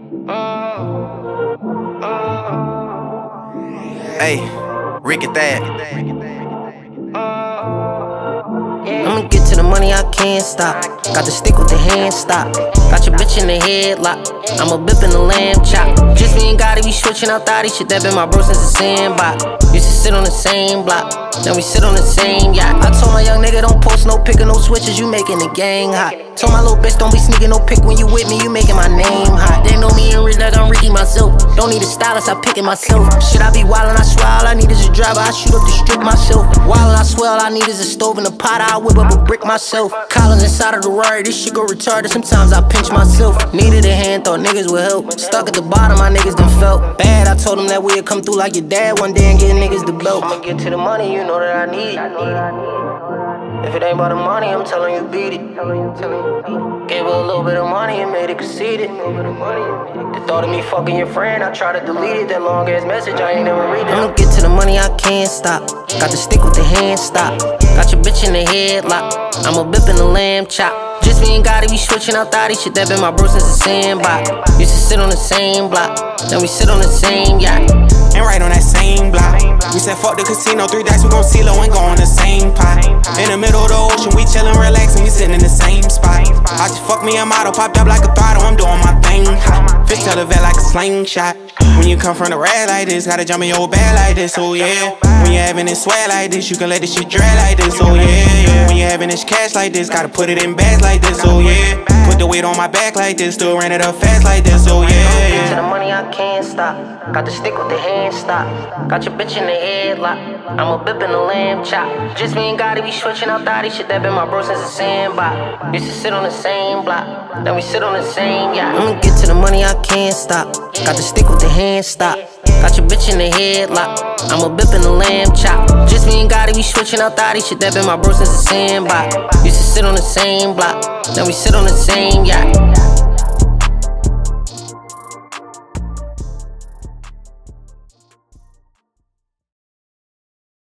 Hey, Rick at that. I'ma get to the money, I can't stop. Got the stick with the hand stop. Got your bitch in the headlock. I'm a bip in the lamb chop. Just me and Gotti, we switching out thotty shit. That been my bro since the sandbox. Used to sit on the same block, then we sit on the same yacht. I told my young nigga don't post no pic or no switches, you making the gang hot. Told my little bitch don't be sneaking no pic when you with me, you making my name hot. They know me and Rich like I'm Ricky myself. Don't need a stylist, I pick it myself. Shit, I be wildin', I swear all I need is a driver, I shoot up the strip myself. Wildin', I swear all I need is a stove and a pot, I whip up a brick myself. Collins inside of the Rari, this shit go retarded, sometimes I pinch myself. Needed a hand, thought niggas would help. Stuck at the bottom, my niggas done felt bad. I told them that we'd come through like your dad one day and get niggas the belt. I'ma get to the money, you know that I need it. If it ain't about the money, I'm telling you beat it. Gave her a little bit of money and made it conceited. The thought of me fucking your friend, I try to delete it. That long ass message, I ain't never read it. I'ma get to the money, I can't stop. Got the stick with the hand stop. Got your bitch in the headlock. I'm a bip in the lamb chop. Just me and Gotti, we switching out thotty shit. That been my bro since the sandbox. Used to sit on the same block, then we sit on the same yacht. And right on that same block, we said fuck the casino, 3 dice, we gon' CeeLo and go on the same pot. In the middle of the ocean, we chillin', relaxin', we sittin' in the same spot. I just fuck me a model, popped up like a throttle, I'm doing my thing. Fish tell the vet like a slingshot. When you come from the red like this, gotta jump in your bed like this, oh yeah. When you having this sweat like this, you can let this shit drag like this, oh yeah. When you having this cash like this, gotta put it in bags like this, oh yeah. Put the weight on my back like this, still ran it up fast like this, oh yeah. To the money, I can't stop. Got the stick with the hand stop. Got your bitch in the headlock. I'm a bip in the lamb chop. Just me and Gotti, we switching out thotty shit. That been my bro since the sandbox. Used to sit on the same block, then we sit on the same yacht. I'ma get to the money, I can't stop. Got the stick with the hand stop. Got your bitch in the headlock. I'm a bip in the lamb chop. Just me and Gotti, we switching out thotty shit. That been my bro since the sandbox. Used to sit on the same block, then we sit on the same yacht.